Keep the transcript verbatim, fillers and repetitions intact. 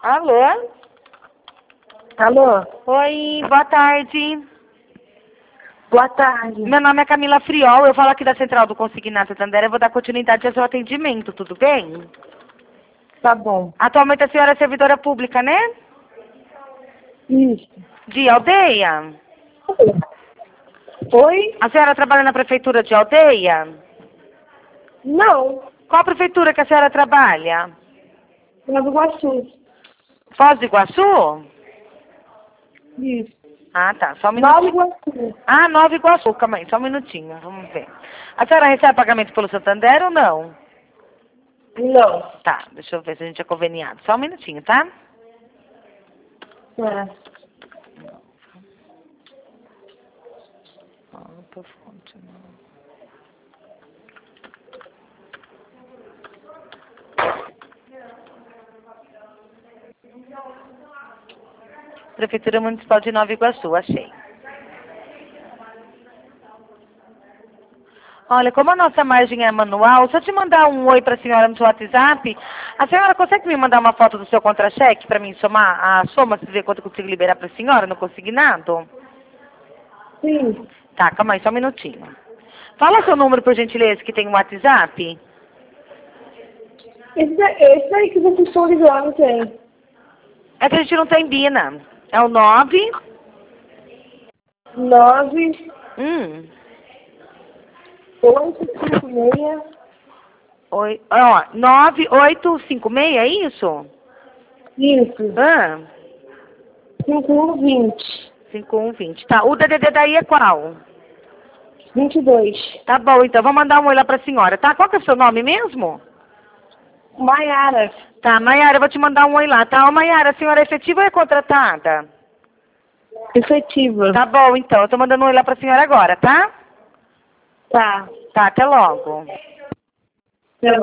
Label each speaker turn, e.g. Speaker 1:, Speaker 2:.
Speaker 1: Alô?
Speaker 2: Alô?
Speaker 1: Oi, boa tarde.
Speaker 2: Boa tarde.
Speaker 1: Meu nome é Camila Friol, eu falo aqui da Central do Consignato Santander, eu vou dar continuidade ao seu atendimento, tudo bem?
Speaker 2: Tá bom.
Speaker 1: Atualmente a senhora é servidora pública, né?
Speaker 2: Isso.
Speaker 1: De aldeia?
Speaker 2: Oi?
Speaker 1: A senhora trabalha na prefeitura de aldeia?
Speaker 2: Não.
Speaker 1: Qual prefeitura que a senhora trabalha?
Speaker 2: Nova Iguaçu.
Speaker 1: Foz do Iguaçu?
Speaker 2: Isso.
Speaker 1: Ah, tá, só um
Speaker 2: Nova
Speaker 1: minutinho.
Speaker 2: Iguaçu.
Speaker 1: Ah, Nova Iguaçu, calma aí, só um minutinho, vamos ver. A senhora recebe pagamento pelo Santander ou não?
Speaker 2: Não.
Speaker 1: Tá, deixa eu ver se a gente é conveniado. Só um minutinho, tá?
Speaker 2: É.
Speaker 1: Alta fonte, não. Prefeitura Municipal de Nova Iguaçu, achei. Olha, como a nossa margem é manual, se eu te mandar um oi para a senhora no seu WhatsApp, a senhora consegue me mandar uma foto do seu contra-cheque para mim somar a soma, se ver quanto eu consigo liberar para a senhora no consignado?
Speaker 2: Sim.
Speaker 1: Tá, calma aí, só um minutinho. Fala seu número, por gentileza, que tem um WhatsApp.
Speaker 2: Esse, esse aí que vocês estão ligando tem.
Speaker 1: É que a gente não tem Bina. É o nove...
Speaker 2: Nove,
Speaker 1: Hum...
Speaker 2: oito, cinco, meia.
Speaker 1: Oi, ó, nove oito cinco seis, é isso?
Speaker 2: Isso.
Speaker 1: Ah,
Speaker 2: Cinco, um, vinte.
Speaker 1: cinco um vinte. Tá, o D D D daí é qual?
Speaker 2: Vinte e dois.
Speaker 1: Tá bom, então, vou mandar um oi lá pra senhora, tá? Qual que é o seu nome mesmo?
Speaker 2: Maiara.
Speaker 1: Tá, Maiara, eu vou te mandar um oi lá, tá? Ô, Maiara, a senhora é efetiva ou é contratada?
Speaker 2: Efetiva.
Speaker 1: Tá bom, então, eu tô mandando um oi lá pra senhora agora, tá?
Speaker 2: Tá.
Speaker 1: Tá, até logo.